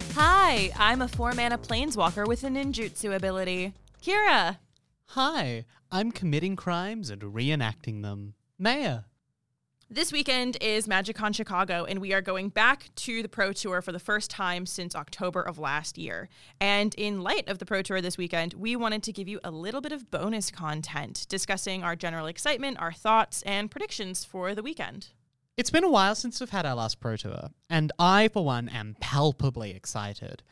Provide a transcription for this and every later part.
Hi, I'm a 4-mana planeswalker with a ninjutsu ability. Kira! Hi, I'm committing crimes and reenacting them. Maya. This weekend is MagicCon Chicago, and we are going back to the Pro Tour for the first time since October of last year. And in light of the Pro Tour this weekend, we wanted to give you a little bit of bonus content, discussing our general excitement, our thoughts, and predictions for the weekend. It's been a while since we've had our last Pro Tour, and I, for one, am palpably excited.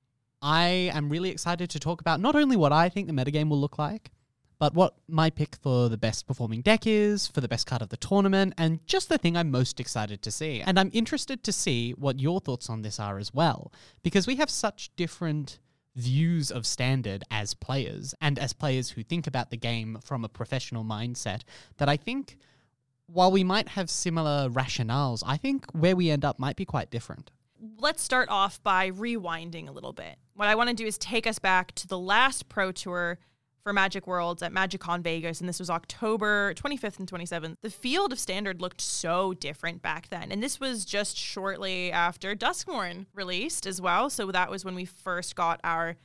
I am really excited to talk about not only what I think the metagame will look like, but what my pick for the best performing deck is, for the best card of the tournament, and just the thing I'm most excited to see. And I'm interested to see what your thoughts on this are as well, because we have such different views of Standard as players, and as players who think about the game from a professional mindset, that I think, while we might have similar rationales, I think where we end up might be quite different. Let's start off by rewinding a little bit. What I want to do is take us back to the last Pro Tour for Magic Worlds at MagicCon Vegas, and this was October 25th and 27th. The field of Standard looked so different back then, and this was just shortly after Duskmourn released as well, so that was when we first got our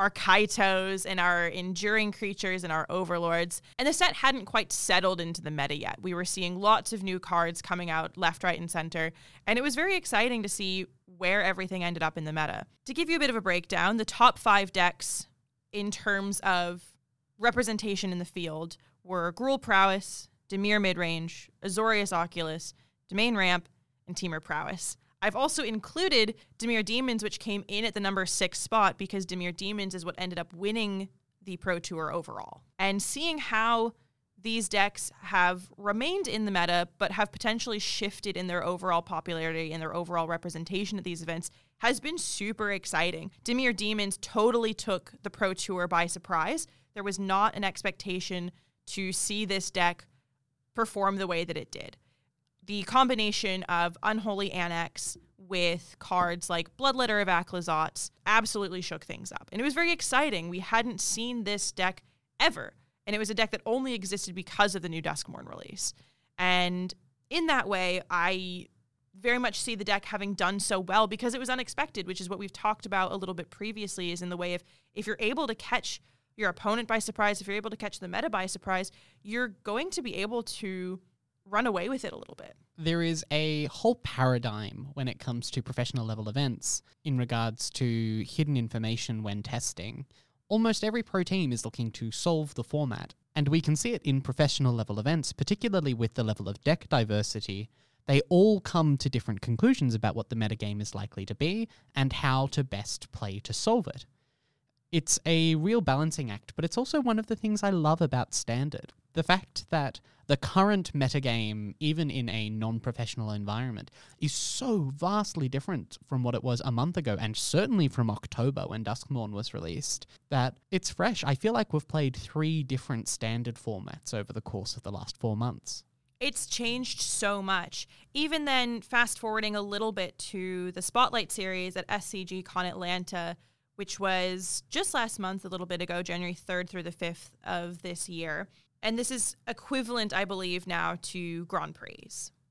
Kaitos and our Enduring Creatures and our Overlords, and the set hadn't quite settled into the meta yet. We were seeing lots of new cards coming out left, right, and center, and it was very exciting to see where everything ended up in the meta. To give you a bit of a breakdown, the top 5 decks in terms of representation in the field were Gruul Prowess, Dimir Midrange, Azorius Oculus, Domain Ramp, and Temur Prowess. I've also included Dimir Demons, which came in at the number 6 spot because Dimir Demons is what ended up winning the Pro Tour overall. And seeing how these decks have remained in the meta, but have potentially shifted in their overall popularity and their overall representation at these events has been super exciting. Dimir Demons totally took the Pro Tour by surprise. There was not an expectation to see this deck perform the way that it did. The combination of Unholy Annex with cards like Bloodletter of Aclazotz absolutely shook things up. And it was very exciting. We hadn't seen this deck ever. And it was a deck that only existed because of the new Duskmourn release. And in that way, I very much see the deck having done so well because it was unexpected, which is what we've talked about a little bit previously, is in the way of if you're able to catch your opponent by surprise, if you're able to catch the meta by surprise, you're going to be able to run away with it a little bit. There is a whole paradigm when it comes to professional level events in regards to hidden information when testing. Almost every pro team is looking to solve the format, and we can see it in professional level events, particularly with the level of deck diversity. They all come to different conclusions about what the metagame is likely to be and how to best play to solve it. It's a real balancing act, but it's also one of the things I love about Standard. The fact that the current metagame, even in a non-professional environment, is so vastly different from what it was a month ago, and certainly from October when Duskmourn was released, that it's fresh. I feel like we've played 3 different Standard formats over the course of the last 4 months. It's changed so much. Even then, fast forwarding a little bit to the Spotlight series at SCG Con Atlanta, which was just last month, a little bit ago, January 3rd through the 5th of this year. And this is equivalent, I believe, now to Grand Prix.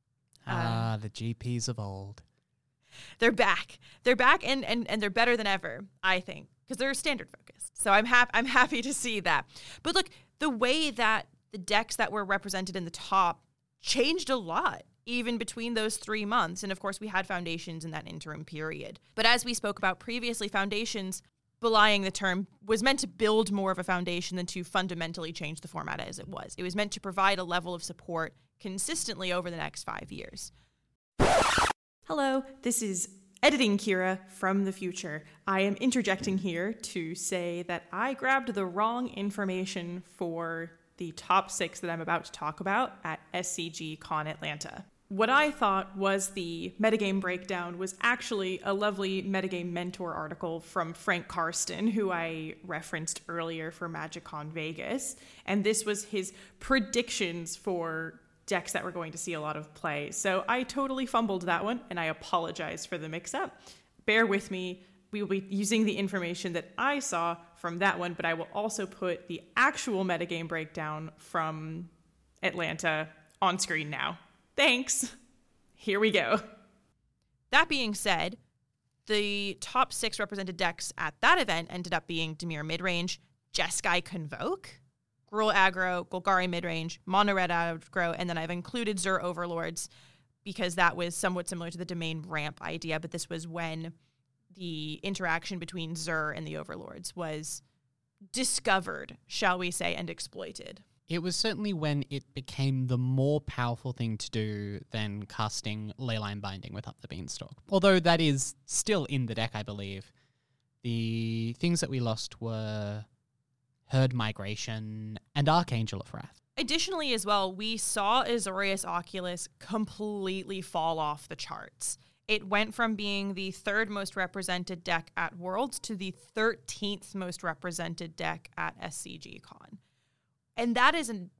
The GPs of old. They're back. They're back, and they're better than ever, I think, because they're Standard focused. So I'm happy to see that. But look, the way that the decks that were represented in the top changed a lot, even between those 3 months. And of course, we had Foundations in that interim period. But as we spoke about previously, Foundations, belying the term, was meant to build more of a foundation than to fundamentally change the format as it was. It was meant to provide a level of support consistently over the next 5 years. Hello, this is Editing Kira from the future. I am interjecting here to say that I grabbed the wrong information for the top 6 that I'm about to talk about at SCG Con Atlanta. What I thought was the metagame breakdown was actually a lovely metagame mentor article from Frank Karsten, who I referenced earlier for MagicCon Vegas. And this was his predictions for decks that we're going to see a lot of play. So I totally fumbled that one, and I apologize for the mix-up. Bear with me. We will be using the information that I saw from that one, but I will also put the actual metagame breakdown from Atlanta on screen now. Thanks. Here we go. That being said, The top 6 represented decks at that event ended up being Dimir midrange, Jeskai Convoke, Gruul aggro, Golgari midrange, Mono Red aggro, and then I've included Zur Overlords because that was somewhat similar to the domain ramp idea, but this was when the interaction between Zur and the Overlords was discovered, shall we say, and exploited. It was certainly when it became the more powerful thing to do than casting Leyline Binding with Up the Beanstalk. Although that is still in the deck, I believe. The things that we lost were Herd Migration and Archangel of Wrath. Additionally, as well, we saw Azorius Oculus completely fall off the charts. It went from being the 3rd most represented deck at Worlds to the 13th most represented deck at SCG Con. And that is a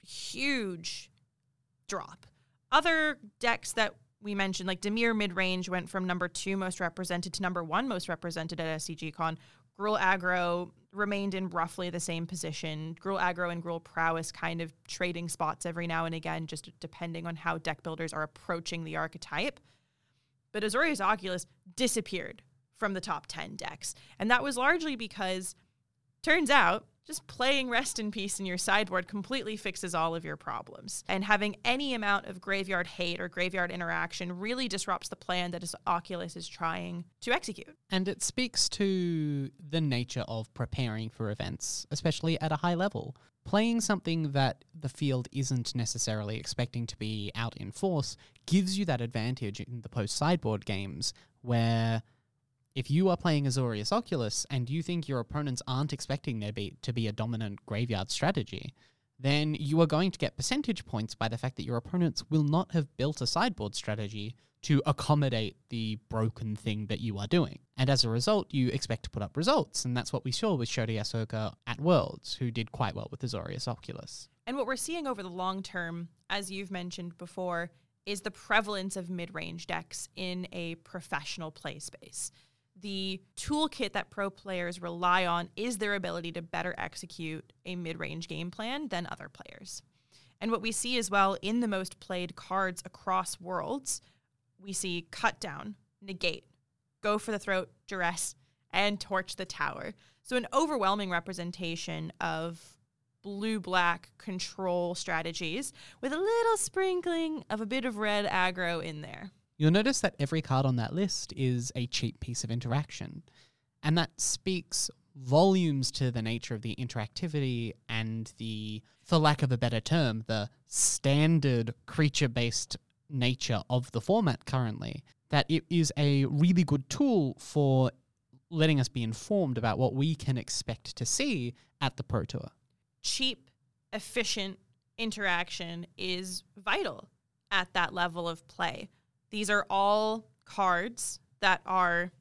huge drop. Other decks that we mentioned, like Dimir midrange, went from number 2 most represented to number 1 most represented at SCG Con. Gruul aggro remained in roughly the same position. Gruul aggro and Gruul prowess kind of trading spots every now and again, just depending on how deck builders are approaching the archetype. But Azorius Oculus disappeared from the top 10 decks. And that was largely because, turns out, just playing Rest in Peace in your sideboard completely fixes all of your problems. And having any amount of graveyard hate or graveyard interaction really disrupts the plan that Oculus is trying to execute. And it speaks to the nature of preparing for events, especially at a high level. Playing something that the field isn't necessarily expecting to be out in force gives you that advantage in the post-sideboard games where if you are playing Azorius Oculus and you think your opponents aren't expecting there to be a dominant graveyard strategy, then you are going to get percentage points by the fact that your opponents will not have built a sideboard strategy to accommodate the broken thing that you are doing. And as a result, you expect to put up results, and that's what we saw with Shota Yasuoka at Worlds, who did quite well with Azorius Oculus. And what we're seeing over the long term, as you've mentioned before, is the prevalence of mid-range decks in a professional play space. The toolkit that pro players rely on is their ability to better execute a mid-range game plan than other players. And what we see as well in the most played cards across Worlds, we see Cut Down, Negate, Go for the Throat, Duress, and Torch the Tower. So an overwhelming representation of blue-black control strategies with a little sprinkling of a bit of red aggro in there. You'll notice that every card on that list is a cheap piece of interaction, and that speaks volumes to the nature of the interactivity and the, for lack of a better term, the standard creature-based nature of the format currently, that it is a really good tool for letting us be informed about what we can expect to see at the Pro Tour. Cheap, efficient interaction is vital at that level of play. These are all cards that are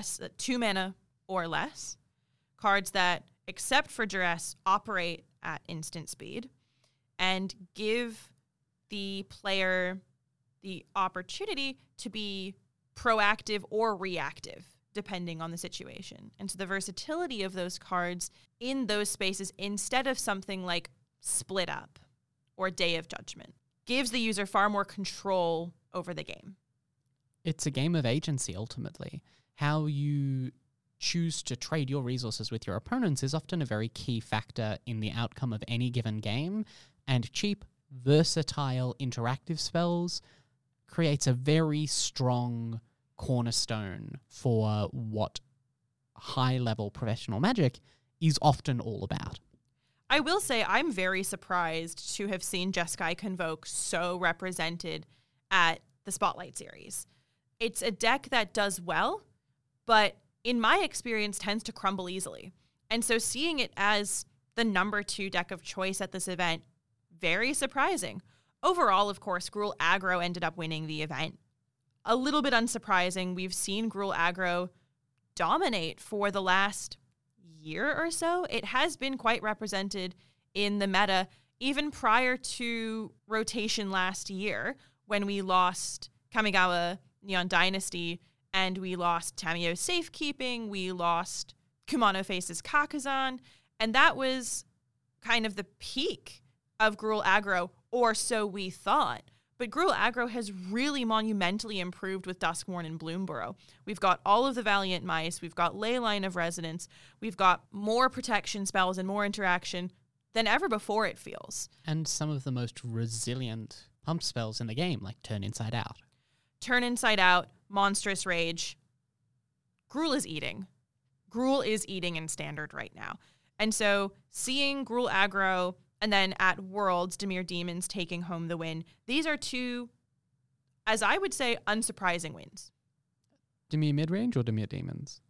2 mana or less, cards that, except for Duress, operate at instant speed, and give the player the opportunity to be proactive or reactive, depending on the situation. And so the versatility of those cards in those spaces, instead of something like Split Up or Day of Judgment, gives the user far more control over the game. It's a game of agency, ultimately. How you choose to trade your resources with your opponents is often a very key factor in the outcome of any given game, and cheap, versatile, interactive spells creates a very strong cornerstone for what high-level professional Magic is often all about. I will say I'm very surprised to have seen Jeskai Convoke so represented at the Spotlight Series. It's a deck that does well, but in my experience tends to crumble easily. And so seeing it as the number 2 deck of choice at this event, very surprising. Overall, of course, Gruul aggro ended up winning the event. A little bit unsurprising. We've seen Gruul aggro dominate for the last year or so. It has been quite represented in the meta, even prior to rotation last year, when we lost Kamigawa Neon Dynasty, and we lost Tamiyo Safekeeping, we lost Kumano Faces Kakazan, and that was kind of the peak of Gruul aggro, or so we thought. But Gruul aggro has really monumentally improved with Duskmourn and Bloomburrow. We've got all of the Valiant Mice, we've got Leyline of Resonance, we've got more protection spells and more interaction than ever before, it feels. And some of the most resilient pump spells in the game, like Turn Inside Out. Turn Inside Out, Monstrous Rage. Gruul is eating. Gruul is eating in Standard right now. And so seeing Gruul aggro and then at Worlds, Dimir Demons taking home the win, these are two, as I would say, unsurprising wins. Dimir Midrange or Dimir Demons?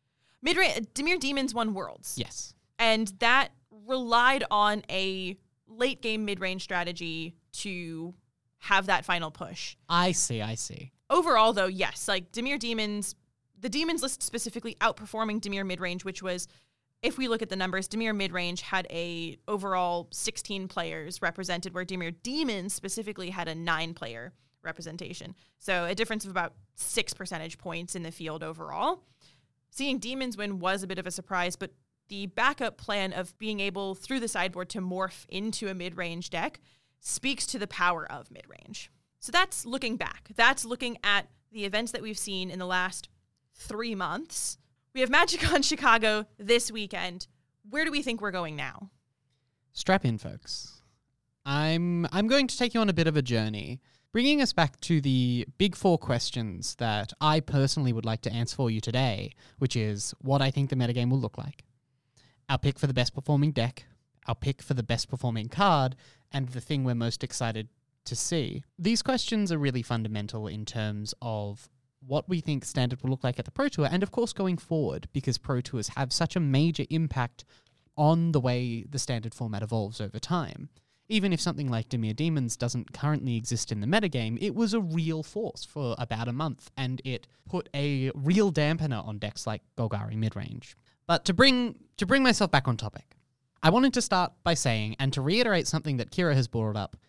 Dimir Demons won Worlds. Yes. And that relied on a late game mid-range strategy to have that final push. I see. Overall, though, yes, like Dimir Demons, the Demons list specifically outperforming Dimir midrange, which was, if we look at the numbers, Dimir midrange had a overall 16 players represented, where Dimir Demons specifically had a 9-player representation. So a difference of about 6 percentage points in the field overall. Seeing Demons win was a bit of a surprise, but the backup plan of being able, through the sideboard, to morph into a mid-range deck speaks to the power of mid-range. So that's looking back. That's looking at the events that we've seen in the last 3 months. We have MagicCon Chicago this weekend. Where do we think we're going now? Strap in, folks. I'm going to take you on a bit of a journey, bringing us back to the big 4 questions that I personally would like to answer for you today, which is what I think the metagame will look like, our pick for the best performing deck, our pick for the best performing card, and the thing we're most excited to see. These questions are really fundamental in terms of what we think Standard will look like at the Pro Tour, and of course going forward, because Pro Tours have such a major impact on the way the Standard format evolves over time. Even if something like Dimir Demons doesn't currently exist in the metagame, it was a real force for about a month, and it put a real dampener on decks like Golgari midrange. But to bring myself back on topic, I wanted to start by saying, and to reiterate something that Kira has brought up,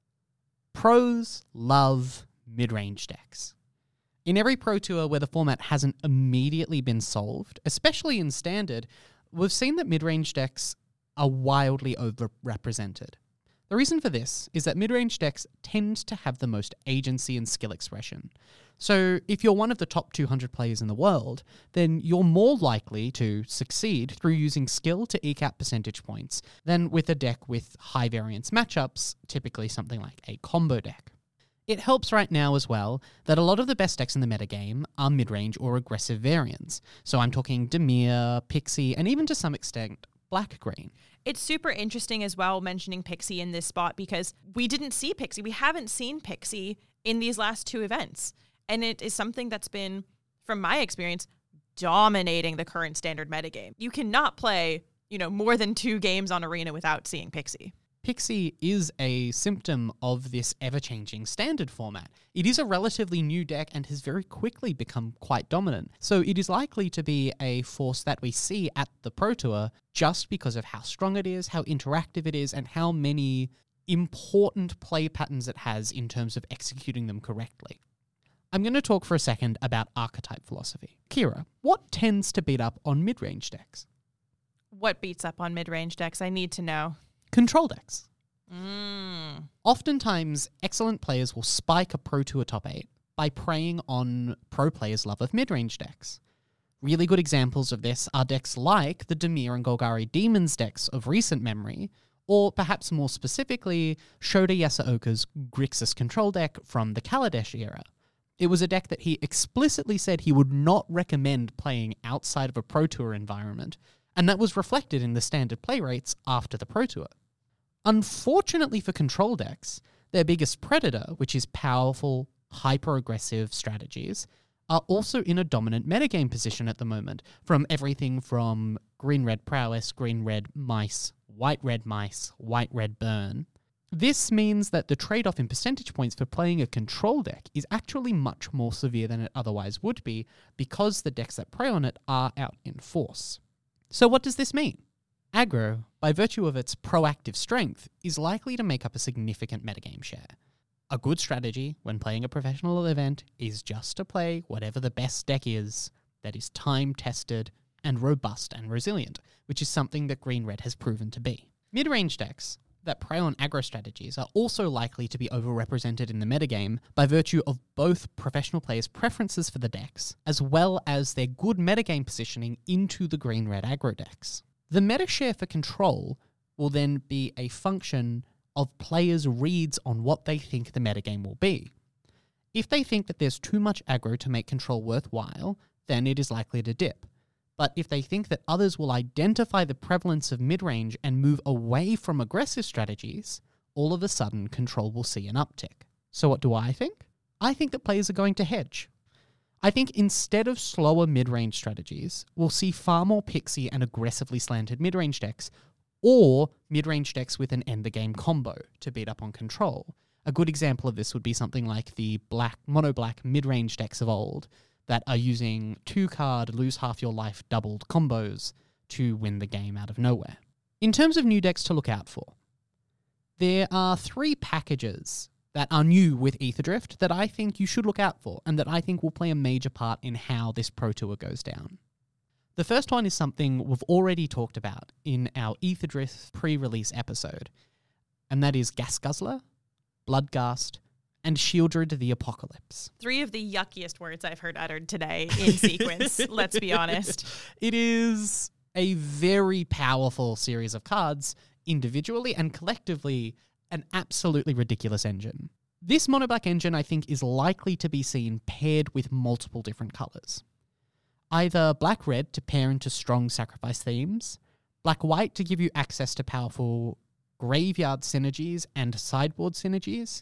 pros love mid-range decks. In every Pro Tour where the format hasn't immediately been solved, especially in Standard, we've seen that mid-range decks are wildly overrepresented. The reason for this is that mid-range decks tend to have the most agency and skill expression. So if you're one of the top 200 players in the world, then you're more likely to succeed through using skill to eke out percentage points than with a deck with high variance matchups, typically something like a combo deck. It helps right now as well that a lot of the best decks in the metagame are mid-range or aggressive variants. So I'm talking Dimir, Pixie, and even to some extent, Black-Green. It's super interesting as well mentioning Pixie in this spot, because we didn't see Pixie. We haven't seen Pixie in these last 2 events. And it is something that's been, from my experience, dominating the current Standard metagame. You cannot play, more than 2 games on Arena without seeing Pixie. Pixie is a symptom of this ever-changing Standard format. It is a relatively new deck and has very quickly become quite dominant. So it is likely to be a force that we see at the Pro Tour just because of how strong it is, how interactive it is, and how many important play patterns it has in terms of executing them correctly. I'm going to talk for a second about archetype philosophy. Kira, what tends to beat up on mid-range decks? What beats up on mid-range decks? I need to know. Control decks. Oftentimes, excellent players will spike a Pro Tour top 8 by preying on pro players' love of mid-range decks. Really good examples of this are decks like the Dimir and Golgari Demons decks of recent memory, or perhaps more specifically, Shota Yasuoka's Grixis control deck from the Kaladesh era. It was a deck that he explicitly said he would not recommend playing outside of a Pro Tour environment, and that was reflected in the Standard play rates after the Pro Tour. Unfortunately for control decks, their biggest predator, which is powerful, hyper-aggressive strategies, are also in a dominant metagame position at the moment, from everything from green-red prowess, green-red mice, white-red mice, white-red burn. This means that the trade-off in percentage points for playing a control deck is actually much more severe than it otherwise would be, because the decks that prey on it are out in force. So what does this mean? Aggro, by virtue of its proactive strength, is likely to make up a significant metagame share. A good strategy when playing a professional event is just to play whatever the best deck is that is time-tested and robust and resilient, which is something that Green-Red has proven to be. Mid-range decks, that prey on aggro strategies are also likely to be overrepresented in the metagame by virtue of both professional players' preferences for the decks, as well as their good metagame positioning into the green-red aggro decks. The meta share for control will then be a function of players' reads on what they think the metagame will be. If they think that there's too much aggro to make control worthwhile, then it is likely to dip. But if they think that others will identify the prevalence of mid-range and move away from aggressive strategies, all of a sudden control will see an uptick. So what do I think? I think that players are going to hedge. I think instead of slower mid-range strategies, we'll see far more pixie and aggressively slanted mid-range decks, or mid-range decks with an end-the-game combo to beat up on control. A good example of this would be something like the mono-black mid-range decks of old, that are using 2-card lose half your life doubled combos to win the game out of nowhere. In terms of new decks to look out for, there are 3 packages that are new with Aetherdrift that I think you should look out for and that I think will play a major part in how this Pro Tour goes down. The first one is something we've already talked about in our Aetherdrift pre-release episode, and that is Gas Guzzler, Bloodghast, and Sheoldred the Apocalypse. 3 of the yuckiest words I've heard uttered today in sequence, let's be honest. It is a very powerful series of cards, individually and collectively, an absolutely ridiculous engine. This mono-black engine, I think, is likely to be seen paired with multiple different colours. Either black-red to pair into strong sacrifice themes, black-white to give you access to powerful graveyard synergies and sideboard synergies,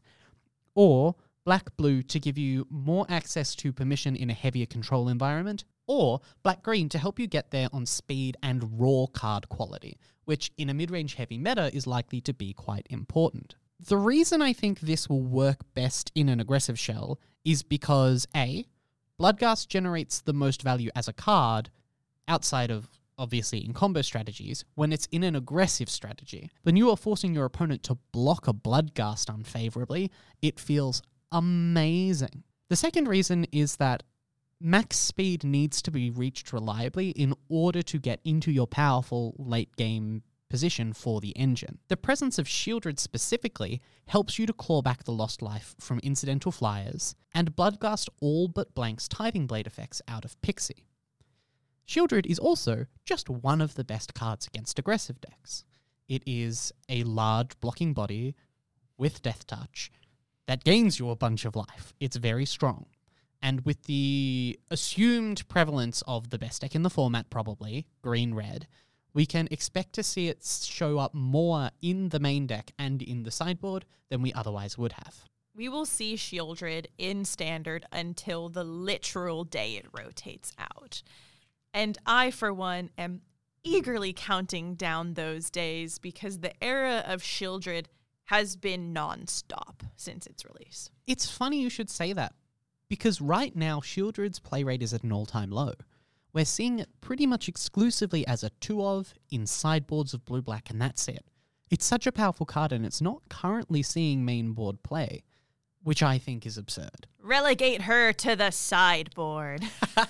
or black-blue to give you more access to permission in a heavier control environment, or black-green to help you get there on speed and raw card quality, which in a mid-range heavy meta is likely to be quite important. The reason I think this will work best in an aggressive shell is because A, Bloodghast generates the most value as a card, outside of obviously in combo strategies, when it's in an aggressive strategy. When you are forcing your opponent to block a Bloodghast unfavorably, it feels amazing. The second reason is that max speed needs to be reached reliably in order to get into your powerful late game position for the engine. The presence of Sheoldred specifically helps you to claw back the lost life from incidental flyers, and Bloodghast all but blanks Tithing Blade effects out of Pixie. Sheoldred is also just one of the best cards against aggressive decks. It is a large blocking body with Death Touch that gains you a bunch of life. It's very strong. And with the assumed prevalence of the best deck in the format, probably, green-red, we can expect to see it show up more in the main deck and in the sideboard than we otherwise would have. We will see Sheoldred in Standard until the literal day it rotates out. And I, for one, am eagerly counting down those days because the era of Sheoldred has been non-stop since its release. It's funny you should say that, because right now Sheoldred's play rate is at an all-time low. We're seeing it pretty much exclusively as a 2-of in sideboards of blue-black, and that's it. It's such a powerful card, and it's not currently seeing main board play, which I think is absurd. Relegate her to the sideboard.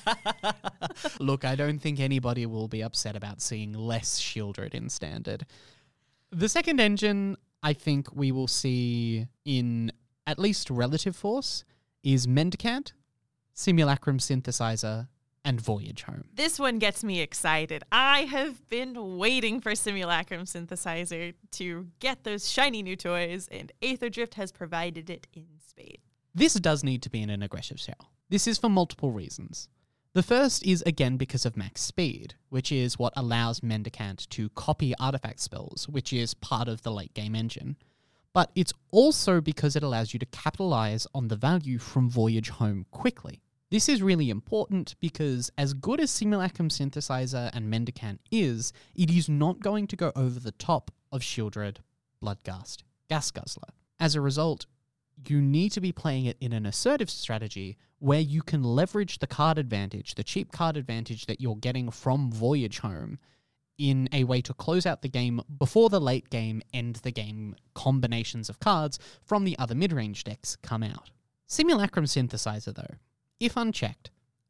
Look, I don't think anybody will be upset about seeing less Sheoldred in Standard. The second engine I think we will see in at least relative force is Mendicant, Simulacrum Synthesizer, and Voyage Home. This one gets me excited. I have been waiting for Simulacrum Synthesizer to get those shiny new toys, and Aetherdrift has provided it in spades. This does need to be in an aggressive shell. This is for multiple reasons. The first is, again, because of max speed, which is what allows Mendicant to copy artifact spells, which is part of the late game engine. But it's also because it allows you to capitalize on the value from Voyage Home quickly. This is really important because as good as Simulacrum Synthesizer and Mendicant is, it is not going to go over the top of Sheoldred, Bloodghast, Gas Guzzler. As a result, you need to be playing it in an assertive strategy where you can leverage the card advantage, the cheap card advantage that you're getting from Voyage Home, in a way to close out the game before the late game, end the game combinations of cards from the other mid-range decks come out. Simulacrum Synthesizer, though, if unchecked,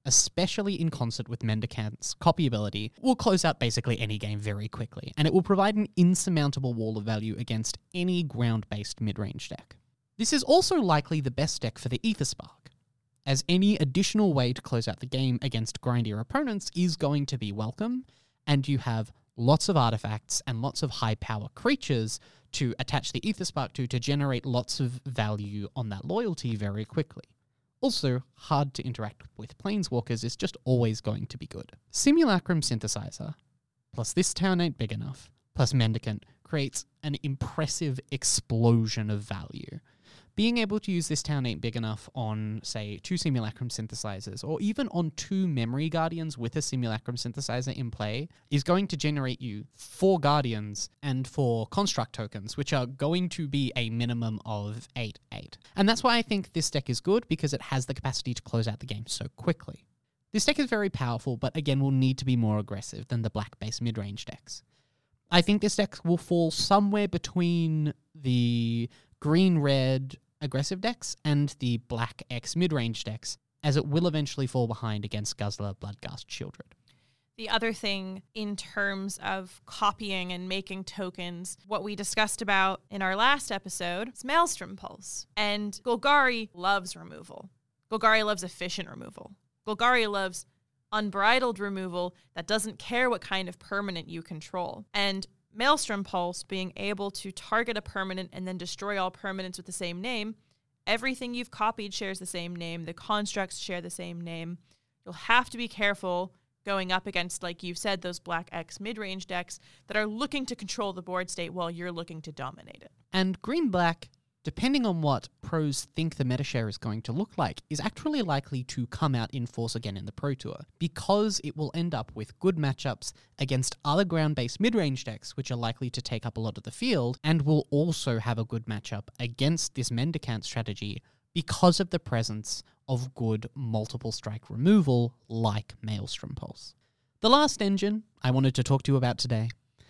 especially in concert with Mendicant's copy ability, will close out basically any game very quickly, and it will provide an insurmountable wall of value against any ground-based mid-range deck. This is also likely the best deck for the Aetherspark, as any additional way to close out the game against grindier opponents is going to be welcome, and you have lots of artifacts and lots of high-power creatures to attach the Aetherspark to generate lots of value on that loyalty very quickly. Also, hard to interact with Planeswalkers is just always going to be good. Simulacrum Synthesizer, plus This Town Ain't Big Enough, plus Mendicant, creates an impressive explosion of value. Being able to use This Town Ain't Big Enough on, say, 2 Simulacrum Synthesizers, or even on 2 Memory Guardians with a Simulacrum Synthesizer in play, is going to generate you 4 Guardians and 4 Construct tokens, which are going to be a minimum of 8/8. And that's why I think this deck is good, because it has the capacity to close out the game so quickly. This deck is very powerful, but again will need to be more aggressive than the black-based mid-range decks. I think this deck will fall somewhere between the green-red aggressive decks and the black X mid-range decks, as it will eventually fall behind against Guzzler, Bloodghast, Shieldred. The other thing in terms of copying and making tokens, what we discussed about in our last episode is Maelstrom Pulse. And Golgari loves removal. Golgari loves efficient removal. Golgari loves unbridled removal that doesn't care what kind of permanent you control. And Maelstrom Pulse, being able to target a permanent and then destroy all permanents with the same name, everything you've copied shares the same name, the constructs share the same name. You'll have to be careful going up against, like you said, those Black X mid-range decks that are looking to control the board state while you're looking to dominate it. And green-black, depending on what pros think the meta share is going to look like, is actually likely to come out in force again in the Pro Tour, because it will end up with good matchups against other ground-based mid-range decks, which are likely to take up a lot of the field, and will also have a good matchup against this Mendicant strategy because of the presence of good multiple strike removal like Maelstrom Pulse. The last engine I wanted to talk to you about today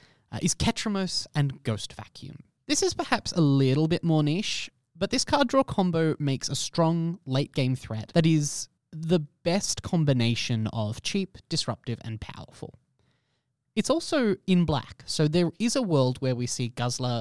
is Ketramos and Ghost Vacuum. This is perhaps a little bit more niche, but this card draw combo makes a strong late-game threat that is the best combination of cheap, disruptive, and powerful. It's also in black, so there is a world where we see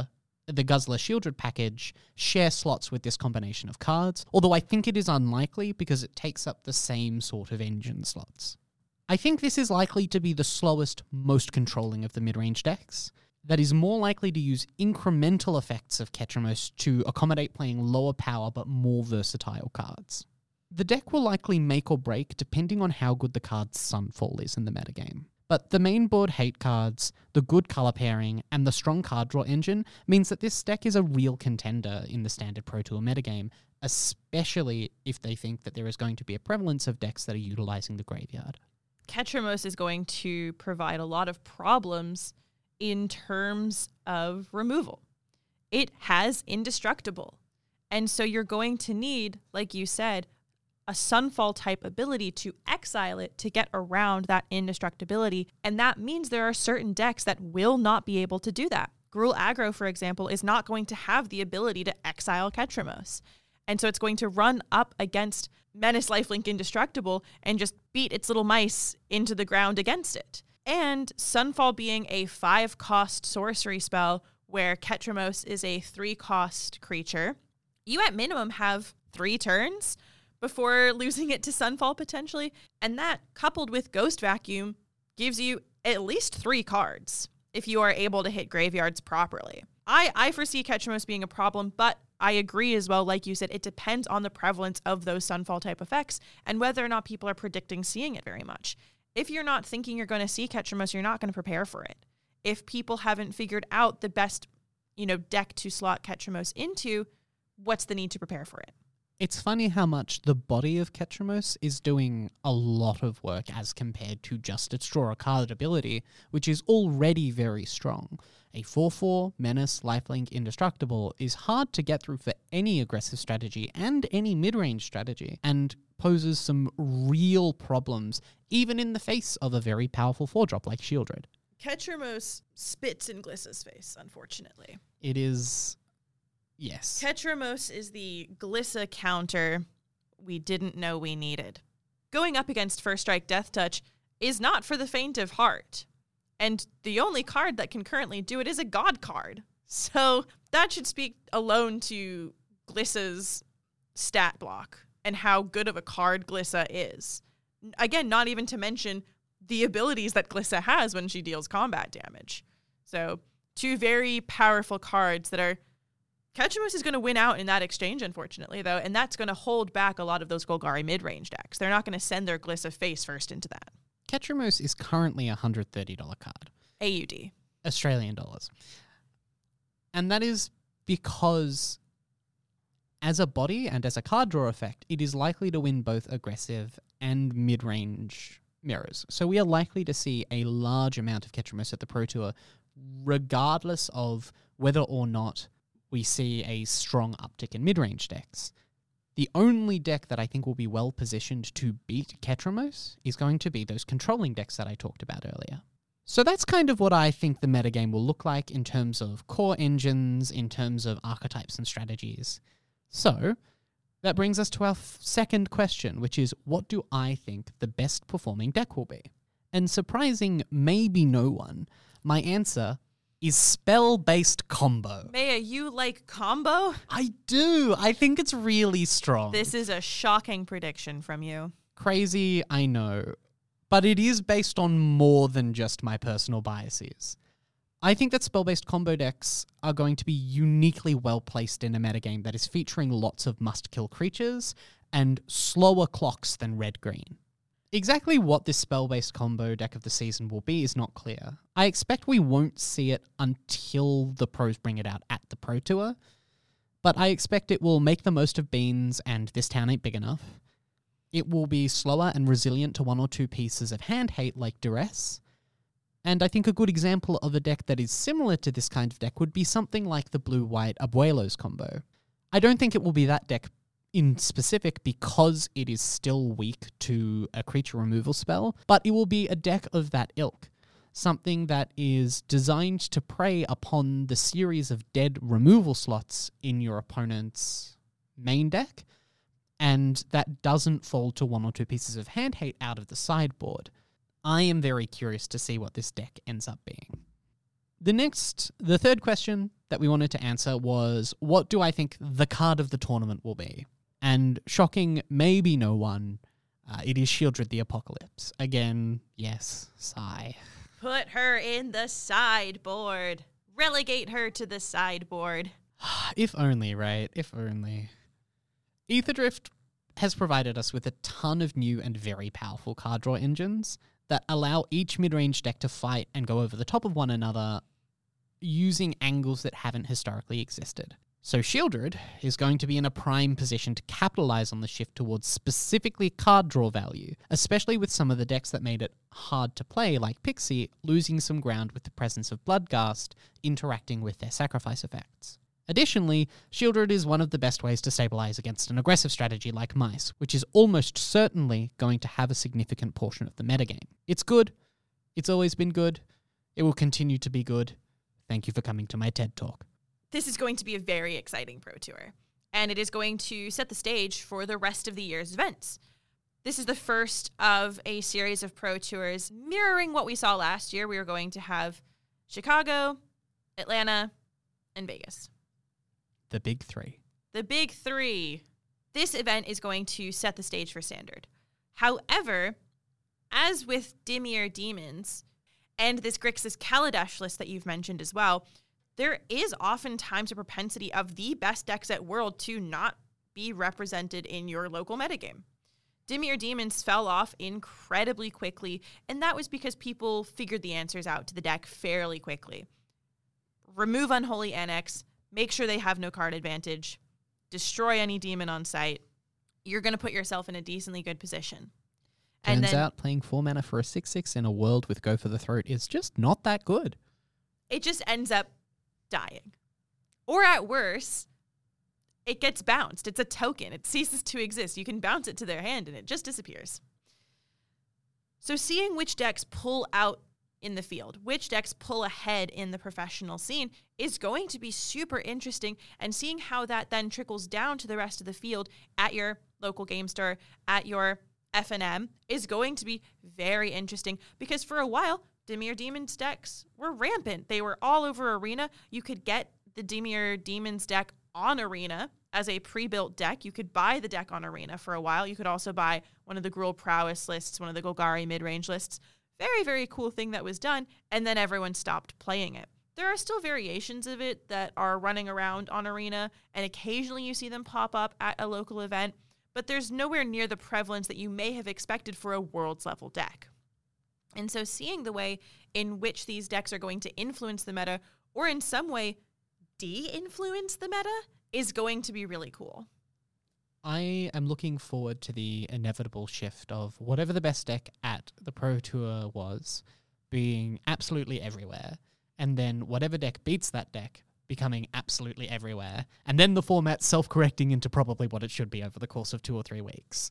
the Guzzler Shieldred package share slots with this combination of cards, although I think it is unlikely because it takes up the same sort of engine slots. I think this is likely to be the slowest, most controlling of the mid-range decks, that is more likely to use incremental effects of Ketramos to accommodate playing lower power but more versatile cards. The deck will likely make or break depending on how good the card's Sunfall is in the metagame. But the main board hate cards, the good color pairing, and the strong card draw engine means that this deck is a real contender in the standard Pro Tour metagame, especially if they think that there is going to be a prevalence of decks that are utilizing the graveyard. Ketramos is going to provide a lot of problems in terms of removal. It has Indestructible. And so you're going to need, like you said, a Sunfall type ability to exile it to get around that indestructibility. And that means there are certain decks that will not be able to do that. Gruul Aggro, for example, is not going to have the ability to exile Ketramos. And so it's going to run up against Menace Lifelink Indestructible and just beat its little mice into the ground against it. And Sunfall being a 5-cost sorcery spell where Ketramos is a 3-cost creature, you at minimum have 3 turns before losing it to Sunfall potentially. And that, coupled with Ghost Vacuum, gives you at least 3 cards if you are able to hit graveyards properly. I foresee Ketramos being a problem, but I agree as well, like you said, it depends on the prevalence of those Sunfall type effects and whether or not people are predicting seeing it very much. If you're not thinking you're going to see Ketramos, you're not going to prepare for it. If people haven't figured out the best, deck to slot Ketramos into, what's the need to prepare for it? It's funny how much the body of Ketramos is doing a lot of work as compared to just its draw a card ability, which is already very strong. A 4/4 Menace Lifelink Indestructible is hard to get through for any aggressive strategy and any mid-range strategy, and poses some real problems, even in the face of a very powerful 4-drop like Shieldred. Ketramos spits in Glissa's face, unfortunately. It is... yes. Ketramos is the Glissa counter we didn't know we needed. going up against First Strike Death Touch is not for the faint of heart. And the only card that can currently do it is a God card. So that should speak alone to Glissa's stat block and how good of a card Glissa is. Again, not even to mention the abilities that Glissa has when she deals combat damage. So 2 very powerful cards that are... Ketchamos is going to win out in that exchange, unfortunately, though, and that's going to hold back a lot of those Golgari mid-range decks. They're not going to send their Glissa face first into that. Ketchamos is currently a $130 card. AUD. Australian dollars. And that is because as a body and as a card draw effect, it is likely to win both aggressive and mid-range mirrors. So we are likely to see a large amount of Ketchamos at the Pro Tour, regardless of whether or not we see a strong uptick in mid-range decks. The only deck that I think will be well positioned to beat Ketchamos is going to be those controlling decks that I talked about earlier. So that's kind of what I think the metagame will look like in terms of core engines, in terms of archetypes and strategies. So that brings us to our second question, which is, what do I think the best performing deck will be? And surprising maybe no one, my answer is Spell-Based Combo. Maya, you like combo? I do. I think it's really strong. This is a shocking prediction from you. Crazy, I know. But it is based on more than just my personal biases. I think that Spell-Based Combo decks are going to be uniquely well-placed in a metagame that is featuring lots of must-kill creatures and slower clocks than red-green. Exactly what this spell-based combo deck of the season will be is not clear. I expect we won't see it until the pros bring it out at the Pro Tour, but I expect it will make the most of beans and This Town Ain't Big Enough. It will be slower and resilient to 1 or 2 pieces of hand hate like Duress, and I think a good example of a deck that is similar to this kind of deck would be something like the blue-white Abuelos combo. I don't think it will be that deck in specific because it is still weak to a creature removal spell, but it will be a deck of that ilk. Something that is designed to prey upon the series of dead removal slots in your opponent's main deck, and that doesn't fall to 1 or 2 pieces of hand hate out of the sideboard. I am very curious to see what this deck ends up being. The third question that we wanted to answer was, what do I think the card of the tournament will be? And shocking maybe no one, it is Sheoldred the Apocalypse. Again, yes, sigh. Put her in the sideboard. Relegate her to the sideboard. If only, right? If only. Aetherdrift has provided us with a ton of new and very powerful card draw engines that allow each mid-range deck to fight and go over the top of one another using angles that haven't historically existed. So Sheoldred is going to be in a prime position to capitalize on the shift towards specifically card draw value, especially with some of the decks that made it hard to play, like Pixie, losing some ground with the presence of Bloodghast interacting with their sacrifice effects. Additionally, Sheoldred is one of the best ways to stabilize against an aggressive strategy like Mice, which is almost certainly going to have a significant portion of the metagame. It's good. It's always been good. It will continue to be good. Thank you for coming to my TED Talk. This is going to be a very exciting Pro Tour, and it is going to set the stage for the rest of the year's events. This is the first of a series of Pro Tours mirroring what we saw last year. We were going to have Chicago, Atlanta, and Vegas. The big three. The big three. This event is going to set the stage for Standard. However, as with Dimir Demons and this Grixis Kaladesh list that you've mentioned as well, there is oftentimes a propensity of the best decks at World to not be represented in your local metagame. Dimir Demons fell off incredibly quickly, and that was because people figured the answers out to the deck fairly quickly. Remove Unholy Annex, make sure they have no card advantage, destroy any demon on site. You're going to put yourself in a decently good position. Turns out playing 4 mana for a 6/6 in a world with Go for the Throat is just not that good. It just ends up dying. Or at worst, it gets bounced. It's a token. It ceases to exist. You can bounce it to their hand and it just disappears. So seeing which decks pull out in the field, which decks pull ahead in the professional scene is going to be super interesting, and seeing how that then trickles down to the rest of the field at your local game store, at your FNM is going to be very interesting because for a while, Dimir Demons decks were rampant. They were all over Arena. You could get the Dimir Demons deck on Arena as a pre-built deck. You could buy the deck on Arena for a while. You could also buy one of the Gruul Prowess lists, one of the Golgari mid-range lists. Very, very cool thing that was done, and then everyone stopped playing it. There are still variations of it that are running around on Arena, and occasionally you see them pop up at a local event, but there's nowhere near the prevalence that you may have expected for a Worlds level deck. And so seeing the way in which these decks are going to influence the meta, or in some way de-influence the meta, is going to be really cool. I am looking forward to the inevitable shift of whatever the best deck at the Pro Tour was being absolutely everywhere, and then whatever deck beats that deck becoming absolutely everywhere, and then the format self-correcting into probably what it should be over the course of 2 or 3 weeks.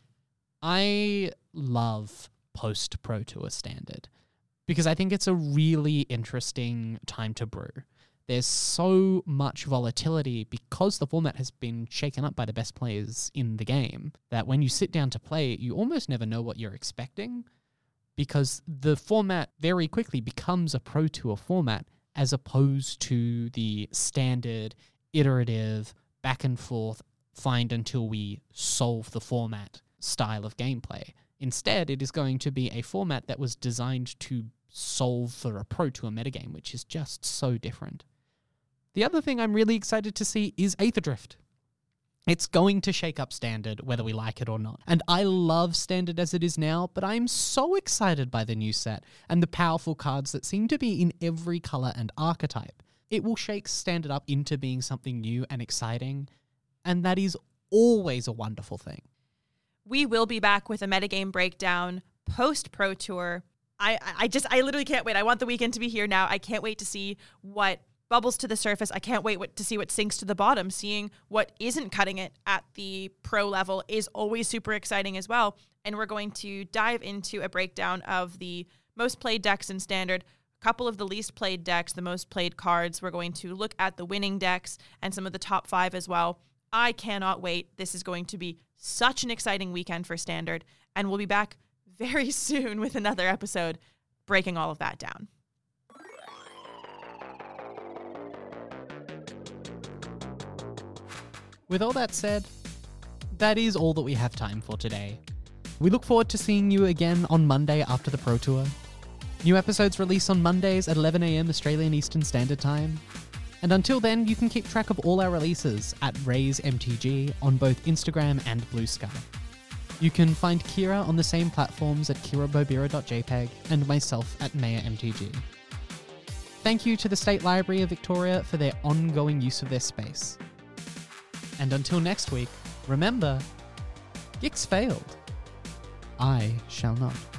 I love post-Pro Tour Standard because I think it's a really interesting time to brew. There's so much volatility because the format has been shaken up by the best players in the game that when you sit down to play it, you almost never know what you're expecting because the format very quickly becomes a Pro Tour format as opposed to the standard, iterative, back and forth, find until we solve the format style of gameplay. Instead, it is going to be a format that was designed to solve for a Pro Tour metagame, which is just so different. The other thing I'm really excited to see is Aether Drift. It's going to shake up Standard, whether we like it or not. And I love Standard as it is now, but I'm so excited by the new set and the powerful cards that seem to be in every color and archetype. It will shake Standard up into being something new and exciting, and that is always a wonderful thing. We will be back with a metagame breakdown post-Pro Tour. I literally can't wait. I want the weekend to be here now. I can't wait to see what bubbles to the surface. I can't wait to see what sinks to the bottom. Seeing what isn't cutting it at the pro level is always super exciting as well. And we're going to dive into a breakdown of the most played decks in Standard, a couple of the least played decks, the most played cards. We're going to look at the winning decks and some of the top 5 as well. I cannot wait. This is going to be such an exciting weekend for Standard. And we'll be back very soon with another episode breaking all of that down. With all that said, that is all that we have time for today. We look forward to seeing you again on Monday after the Pro Tour. New episodes release on Mondays at 11 a.m. Australian Eastern Standard Time. And until then, you can keep track of all our releases at RazeMTG on both Instagram and Blue Sky. You can find Kira on the same platforms at kirabobira.jpg and myself at MayaMTG. Thank you to the State Library of Victoria for their ongoing use of their space. And until next week, remember, Gix failed. I shall not.